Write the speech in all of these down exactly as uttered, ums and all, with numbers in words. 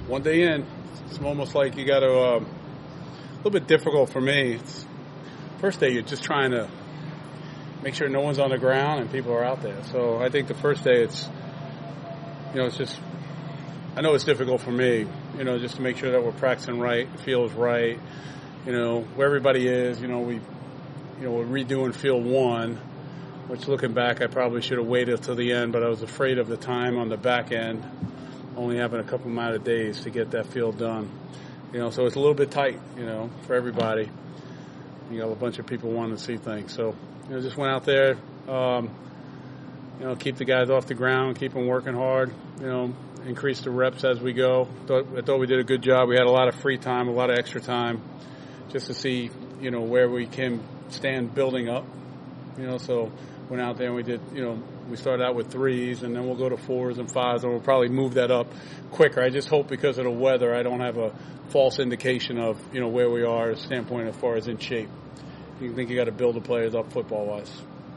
one day in, it's almost like you got to, uh, a little bit difficult for me. It's, first day, you're just trying to make sure no one's on the ground and people are out there. So I think the first day, it's, you know, it's just, I know it's difficult for me, you know, just to make sure that we're practicing right, feels right, you know, where everybody is. You know, we, you know, we're redoing field one, which looking back, I probably should have waited till the end, but I was afraid of the time on the back end, only having a couple amount of days to get that field done. You know, so it's a little bit tight, you know, for everybody. You got a bunch of people wanting to see things. So, you know, just went out there, um, you know, keep the guys off the ground, keep them working hard, you know, increase the reps as we go. Thought, I thought we did a good job. We had a lot of free time, a lot of extra time, just to see, you know, where we can stand building up. You know, so went out there and we did, you know, we started out with threes and then we'll go to fours and fives and we'll probably move that up quicker. I just hope because of the weather I don't have a false indication of, you know, where we are as a standpoint as far as in shape. You think you got to build the players up football-wise.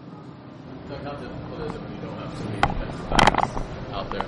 How difficult is it when you don't have so many defensive backs out there?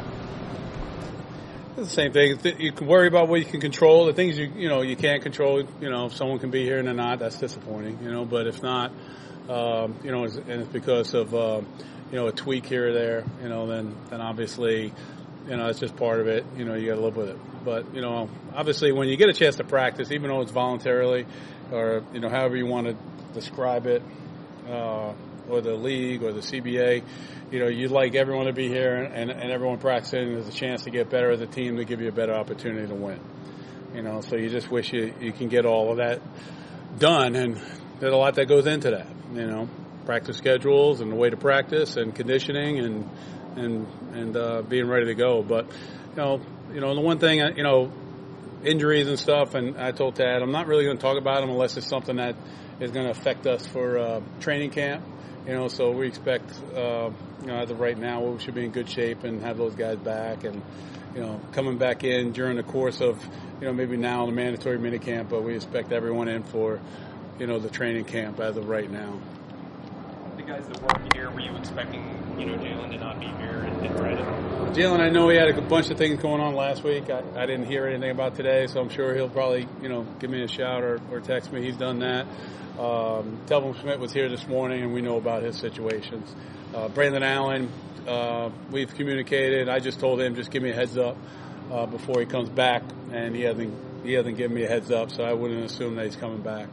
It's the same thing. You can worry about what you can control. The things you you know you can't control. You know, if someone can be here and they're not, that's disappointing. You know, but if not, um, you know, and it's because of uh, you know a tweak here or there. You know, then then obviously, you know, it's just part of it. You know, you got to live with it. But you know, obviously, when you get a chance to practice, even though it's voluntarily, or you know, however you want to describe it, uh, or the league or the C B A, you know, you'd like everyone to be here and, and everyone practicing. There's a chance to get better as a team to give you a better opportunity to win. You know, so you just wish you, you can get all of that done, and there's a lot that goes into that. You know, practice schedules and the way to practice and conditioning and and and uh, being ready to go. But you know, you know, the one thing, you know, injuries and stuff. And I told Tad, I'm not really going to talk about them unless it's something that is going to affect us for uh, training camp. You know, so we expect, uh, you know, as of right now, we should be in good shape and have those guys back and, you know, coming back in during the course of, you know, maybe now in the mandatory minicamp, but we expect everyone in for, you know, the training camp as of right now. The guys that weren't here, were you expecting, you know, Jalen to not be here and, and Brandon? Jalen, I know he had a bunch of things going on last week. I, I didn't hear anything about today, so I'm sure he'll probably, you know, give me a shout or, or text me. He's done that. Um, Telvin Schmidt was here this morning, and we know about his situations. Uh, Brandon Allen, uh, we've communicated. I just told him just give me a heads up uh, before he comes back, and he hasn't he hasn't given me a heads up, so I wouldn't assume that he's coming back.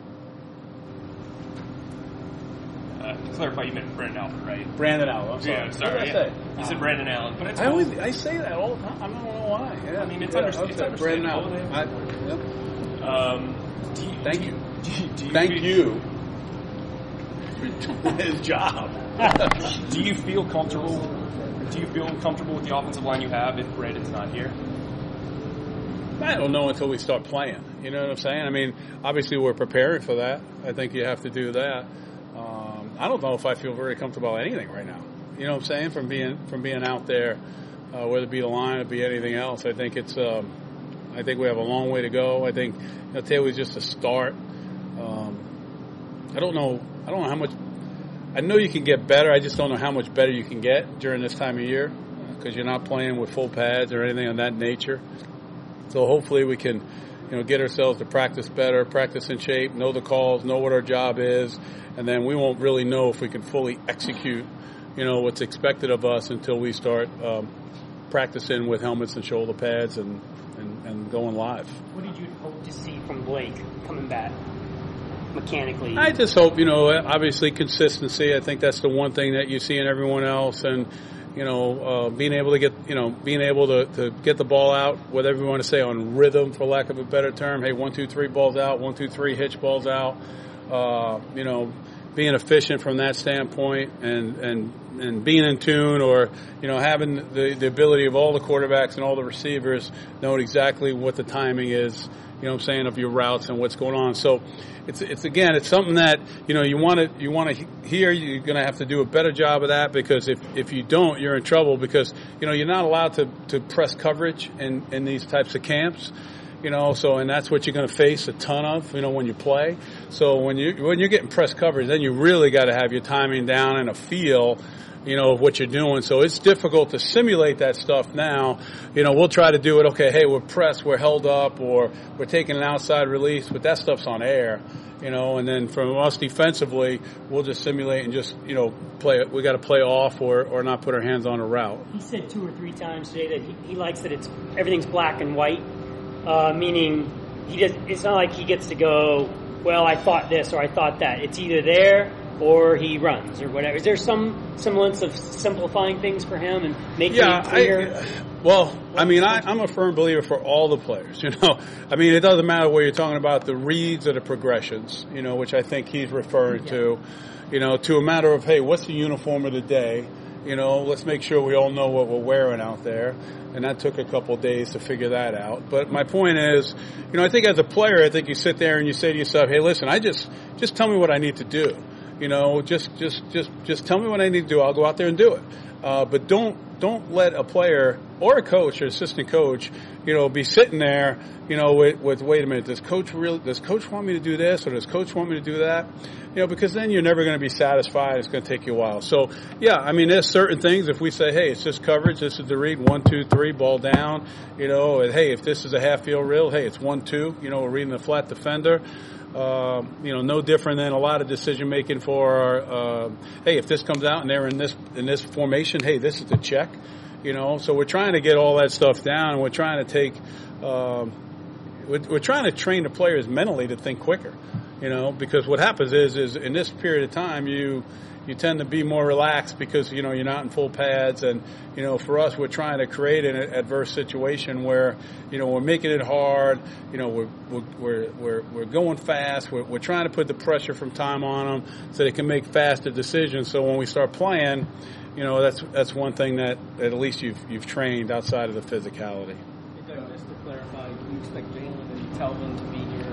Uh, to clarify, you meant Brandon Allen, right? Brandon Allen. I'm sorry. Yeah, sorry. What did Yeah. I say? You said Brandon Allen, but it's I always I say that all the time. I don't know why. Yeah. I mean, it's, yeah, under, okay. it's understandable. Brandon Allen. I, yep. Um, do you, Thank do you. Do you, do you Thank feel, you for doing his job. Do you feel comfortable? Do you feel comfortable with the offensive line you have if Brandon's not here? I don't know until we start playing. You know what I'm saying? I mean, obviously we're preparing for that. I think you have to do that. Um, I don't know if I feel very comfortable about anything right now. You know what I'm saying? From being from being out there, uh, whether it be the line or be anything else. I think it's. Um, I think we have a long way to go. I think you know, today was just a start. Um, I don't know. I don't know how much. I know you can get better. I just don't know how much better you can get during this time of year because you're not playing with full pads or anything of that nature. So hopefully we can, you know, get ourselves to practice better, practice in shape, know the calls, know what our job is, and then we won't really know if we can fully execute, you know, what's expected of us until we start um, practicing with helmets and shoulder pads and, and, and going live. What did you hope to see from Blake coming back mechanically? I just hope, you know, obviously consistency. I think that's the one thing that you see in everyone else, and you know, uh, being able to get, you know, being able to, to get the ball out, whatever you want to say, on rhythm, for lack of a better term. Hey, one, two, three, balls out. One, two, three, hitch balls out. Uh, you know, being efficient from that standpoint, and and and being in tune, or you know, having the the ability of all the quarterbacks and all the receivers knowing exactly what the timing is. You know what I'm saying, of your routes and what's going on. So it's, it's again, it's something that, you know, you want to, you want to hear, you're going to have to do a better job of that, because if, if you don't, you're in trouble, because, you know, you're not allowed to, to press coverage in, in these types of camps, you know, so, and that's what you're going to face a ton of, you know, when you play. So when you, when you're getting press coverage, then you really got to have your timing down and a feel, you know, of what you're doing. So it's difficult to simulate that stuff now. You know, we'll try to do it, okay, hey, we're pressed, we're held up, or we're taking an outside release, but that stuff's on air, you know, and then from us defensively, we'll just simulate and just, you know, play it. We got to play off or, or not put our hands on a route. He said two or three times today that he, he likes that it's everything's black and white, uh, meaning he does, it's not like he gets to go, well, I thought this or I thought that. It's either there or he runs or whatever. Is there some semblance of simplifying things for him and making yeah, it clear? I, well, I mean, I, I'm a firm believer for all the players, you know. I mean, it doesn't matter whether you're talking about the reads or the progressions, you know, which I think he's referring yeah. to, you know, to a matter of, hey, what's the uniform of the day? You know, let's make sure we all know what we're wearing out there. And that took a couple of days to figure that out. But my point is, you know, I think as a player, I think you sit there and you say to yourself, hey, listen, I just, just tell me what I need to do. You know, just, just, just, just tell me what I need to do. I'll go out there and do it. Uh, but don't, don't let a player or a coach or assistant coach, you know, be sitting there, you know, with, with, wait a minute, does coach really, does coach want me to do this or does coach want me to do that? You know, because then you're never going to be satisfied. It's going to take you a while. So, yeah, I mean, there's certain things. If we say, hey, it's just coverage, this is the read, one, two, three, ball down, you know, and hey, if this is a half field reel, hey, it's one, two, you know, we're reading the flat defender. Uh, you know, no different than a lot of decision making for our, uh, hey, if this comes out and they're in this, in this formation, hey, this is the check, you know, so we're trying to get all that stuff down and we're trying to take, um, we're, we're trying to train the players mentally to think quicker, you know, because what happens is, is in this period of time, you, you tend to be more relaxed because, you know, you're not in full pads. And, you know, for us, we're trying to create an adverse situation where, you know, we're making it hard. You know, we're, we're, we're, we're going fast. We're, we're trying to put the pressure from time on them so they can make faster decisions. So when we start playing, you know, that's, that's one thing that, that at least you've, you've trained outside of the physicality. Just to clarify, do you expect Jalen and Telvin to be here?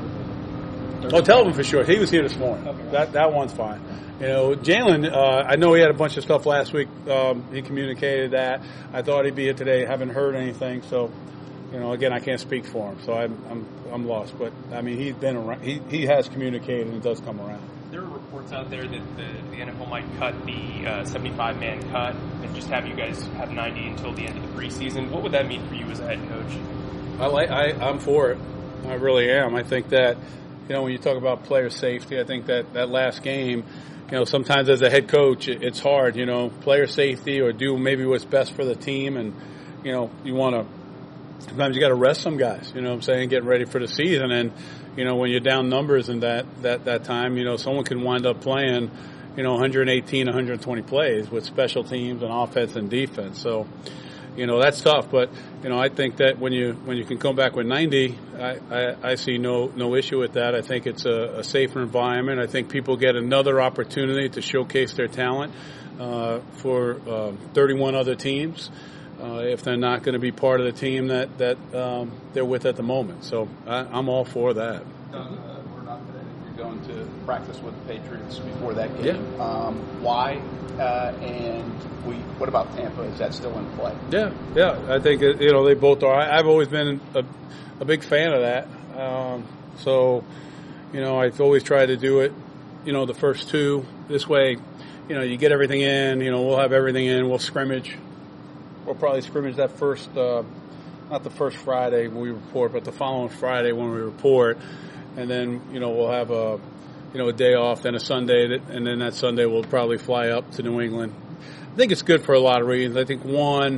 Oh, Telvin for sure. He was here this morning. Okay. That that one's fine. You know, Jalen, uh, I know he had a bunch of stuff last week. Um, he communicated that. I thought he'd be here today. Haven't heard anything. So, you know, again, I can't speak for him. So I'm I'm I'm lost. But I mean, he's been around. He he has communicated and does come around. There are reports out there that the, the N F L might cut the uh, seventy-five man cut and just have you guys have ninety until the end of the preseason. What would that mean for you as a head coach? I like. I I'm for it. I really am. I think that, you know, when you talk about player safety, I think that that last game, you know, sometimes as a head coach, it's hard, you know, player safety or do maybe what's best for the team. And, you know, you want to, sometimes you got to rest some guys, you know what I'm saying, getting ready for the season. And, you know, when you're down numbers in that, that, that time, you know, someone can wind up playing, you know, one eighteen, one twenty plays with special teams and offense and defense. So, you know, that's tough. But, you know, I think that when you when you can come back with ninety, I, I, I see no no issue with that. I think it's a, a safer environment. I think people get another opportunity to showcase their talent uh, for uh, thirty-one other teams uh, if they're not going to be part of the team that, that um, they're with at the moment. So I, I'm all for that. Uh, we're not going to practice with the Patriots before that game. Yeah. Um, why? Uh, and we, what about Tampa? Is that still in play? Yeah, yeah. I think it, you know they both are. I, I've always been a, a big fan of that. Um, so, you know, I've always tried to do it. You know, the first two this way. You know, you get everything in. You know, we'll have everything in. We'll scrimmage. We'll probably scrimmage that first, uh, not the first Friday when we report, but the following Friday when we report, and then you know we'll have a. You know, a day off, then a Sunday, and then that Sunday we'll probably fly up to New England. I think it's good for a lot of reasons. I think one,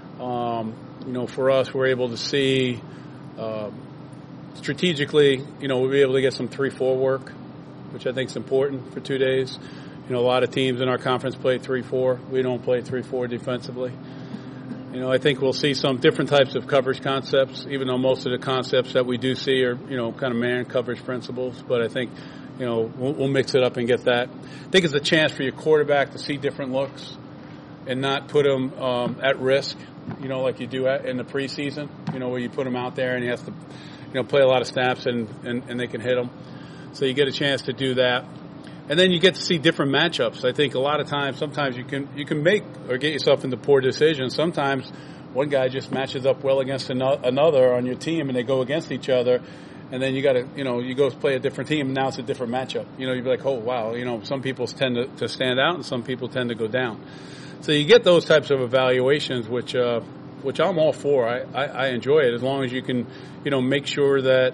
um, you know, for us, we're able to see uh, strategically, you know, we'll be able to get some three four work, which I think is important for two days. You know, a lot of teams in our conference play three four. We don't play three four defensively. You know, I think we'll see some different types of coverage concepts, even though most of the concepts that we do see are, you know, kind of man coverage principles. But I think, you know, we'll, we'll mix it up and get that. I think it's a chance for your quarterback to see different looks and not put him um, at risk, you know, like you do at, in the preseason, you know, where you put him out there and he has to, you know, play a lot of snaps and, and, and they can hit him. So you get a chance to do that. And then you get to see different matchups. I think a lot of times, sometimes you can you can make or get yourself into poor decisions. Sometimes one guy just matches up well against another on your team and they go against each other. And then you got to, you know, you go play a different team, and now it's a different matchup. You know, you'd be like, oh, wow, you know, some people tend to, to stand out and some people tend to go down. so you get those types of evaluations, which uh, which I'm all for. I, I, I enjoy it as long as you can, you know, make sure that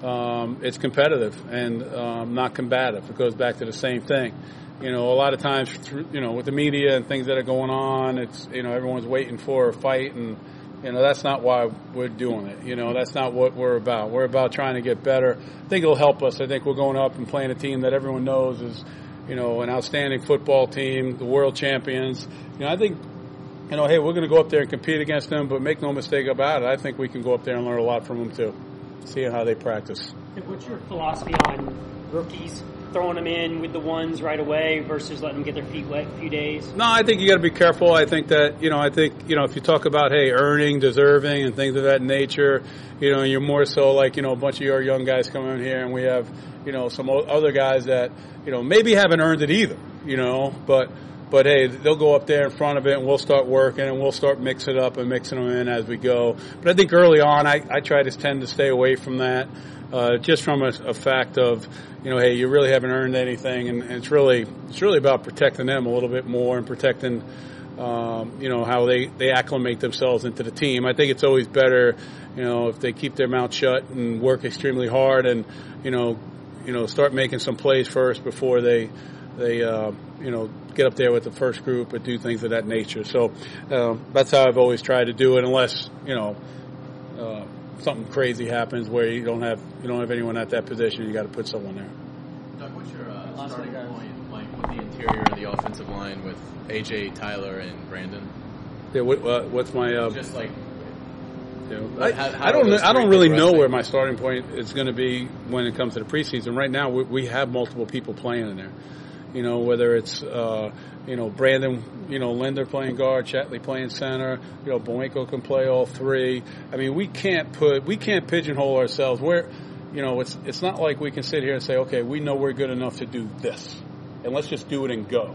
um, it's competitive and um, not combative. It goes back to the same thing. You know, a lot of times, through, you know, with the media and things that are going on, it's, you know, everyone's waiting for a fight, and, you know, that's not why we're doing it. You know, that's not what we're about. We're about trying to get better. I think it'll help us. I think we're going up and playing a team that everyone knows is, you know, an outstanding football team, the world champions. You know, I think, you know, hey, we're going to go up there and compete against them, but make no mistake about it, I think we can go up there and learn a lot from them, too, seeing how they practice. What's your philosophy on rookies? Throwing them in with the ones right away versus letting them get their feet wet a few days? No, I think you got to be careful. I think that, you know, I think, you know, if you talk about, hey, earning, deserving, and things of that nature, you know, you're more so like, you know, a bunch of your young guys coming in here, and we have, you know, some other guys that, you know, maybe haven't earned it either, you know, but, but hey, they'll go up there in front of it, and we'll start working, and we'll start mixing it up and mixing them in as we go. But I think early on, I, I try to tend to stay away from that. Uh, just from a, a fact of, you know, hey, you really haven't earned anything, and, and it's really it's really about protecting them a little bit more and protecting, um, you know, how they, they acclimate themselves into the team. I think it's always better, you know, if they keep their mouth shut and work extremely hard, and you know, you know, start making some plays first before they they uh, you know get up there with the first group and do things of that nature. So uh, that's how I've always tried to do it, unless you know. Uh, something crazy happens where you don't have you don't have anyone at that position, you got to put someone there. Doug, what's your uh, starting point, like with the interior of the offensive line with A J, Tyler, and Brandon? Yeah, what, uh, what's my uh, just like you know, like, I, how, how I don't I don't really know wrestling? where my starting point is going to be when it comes to the preseason. Right now, we, we have multiple people playing in there. You know, whether it's, uh, you know, Brandon, you know, Linder playing guard, Chatley playing center, you know, Boenko can play all three. I mean, we can't put, we can't pigeonhole ourselves. We're, you know, it's, it's not like we can sit here and say, okay, we know we're good enough to do this, and let's just do it and go.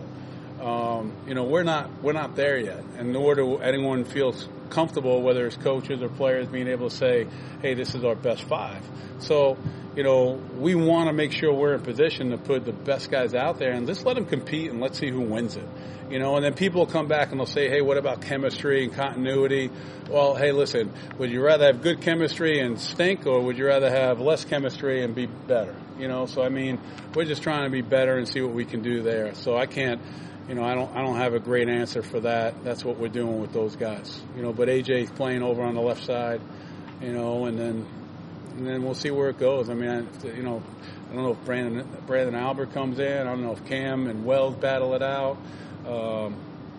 Um, you know, we're not, we're not there yet, and nor do anyone feels comfortable, whether it's coaches or players, being able to say, hey, this is our best five. So, you know, we want to make sure we're in position to put the best guys out there and just let them compete and let's see who wins it. You know, and then people will come back and they'll say, hey, what about chemistry and continuity? Well, hey, listen, would you rather have good chemistry and stink, or would you rather have less chemistry and be better? You know, so I mean, we're just trying to be better and see what we can do there. So I can't, you know, I don't, I don't have a great answer for that. That's what we're doing with those guys. You know, but A J's playing over on the left side, you know, and then, and then we'll see where it goes. I mean, I, you know, I don't know if Brandon, Brandon Albert comes in. I don't know if Cam and Wells battle it out. Um,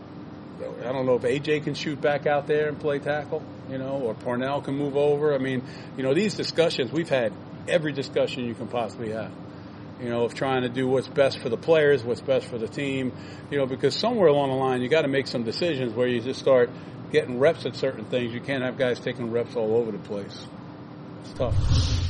I don't know if A J can shoot back out there and play tackle, you know, or Parnell can move over. I mean, you know, these discussions, we've had every discussion you can possibly have, you know, of trying to do what's best for the players, what's best for the team, you know, because somewhere along the line you got to make some decisions where you just start getting reps at certain things. You can't have guys taking reps all over the place. It's tough.